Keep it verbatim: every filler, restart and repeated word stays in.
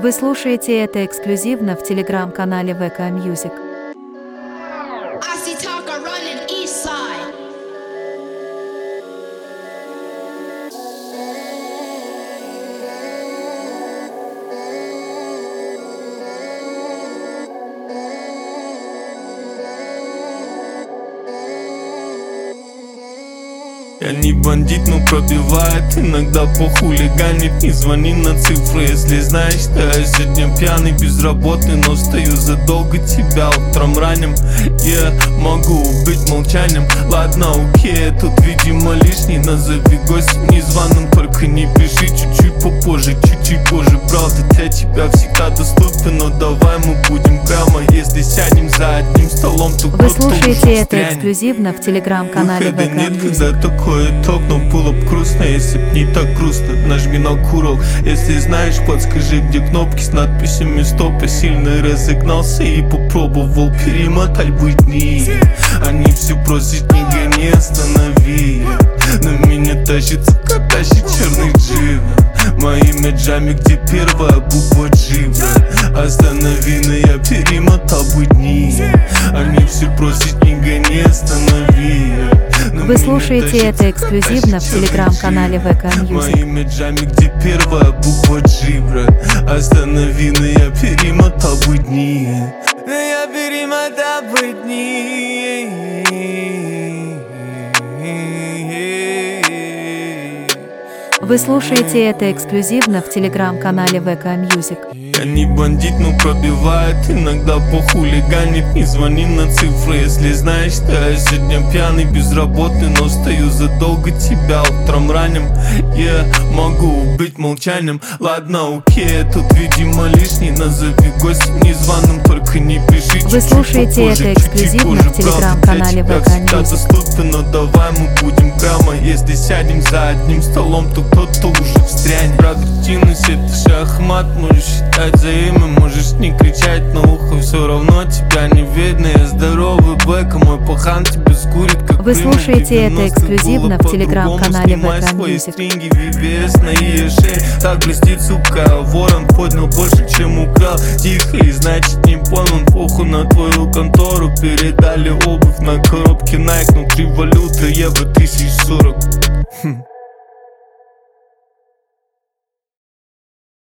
Вы слушаете это эксклюзивно в телеграм-канале вэ ка Music. Я не бандит, но пробивает иногда похулиганить. Не звони на цифры, если знаешь, что я сегодня пьяный, безработный, но стою задолго тебя утром ранним. Я могу быть молчанием. Ладно, окей, тут видимо лишний. Назови гостем незваным, только не пиши чуть-чуть попозже, чуть-чуть позже. Правда для тебя всегда доступен, но давай мы будем прямо. Если сядем за одним столом, то вы слушаете это эксклюзивно в телеграм-канале вэ ка Music. Итог, но было б грустно, если б не так грустно. Нажми на курок, если знаешь, подскажи, где кнопки с надписями стоп. Я сильно разогнался и попробовал перемотать бы дни. Они все просят, не гони, останови. Но меня тащит, сука, тащит черный джип. Мое имя Джами, где первая буква G. Останови, но я перемотал бы дни. Они все просят, не гони, останови. Вы слушаете это эксклюзивно в телеграм-канале вэ ка Music. Мое имя Джами, где первая буква G, брат. Останови, но я перемотал бы дни. Но я перемотал бы дни. Вы слушаете это эксклюзивно в телеграм-канале вэ ка Music. Я не бандит, но пробивает иногда похулиганить. Не звони на цифры, если знаешь, что я сегодня пьяный, безработный, но стою задолго тебя утром ранним. Я могу быть молчанием. Ладно, окей, тут видимо лишний. Назови гостем незваным, только не пиши. Вы слушаете это эксклюзивно в телеграм-канале вэ ка Music. Доступен, но давай мы будем прямо. Если сядем за одним столом, то кто-то уже встрянет. Продуктивность — это шахмат, можешь считать за имя, можешь не кричать на ухо, все равно тебя не видно. Я здоровый бэк, а мой пахан тебя скурит, как вы слушаете это эксклюзивно в телеграм-канале вэ ка Music. Так блестит, сука, ворон поднял больше, чем украл. Тихо, и значит не понял, похуй на твою контору. Передали обувь на коробке Nike, внутри валюты евро тысяч сорок.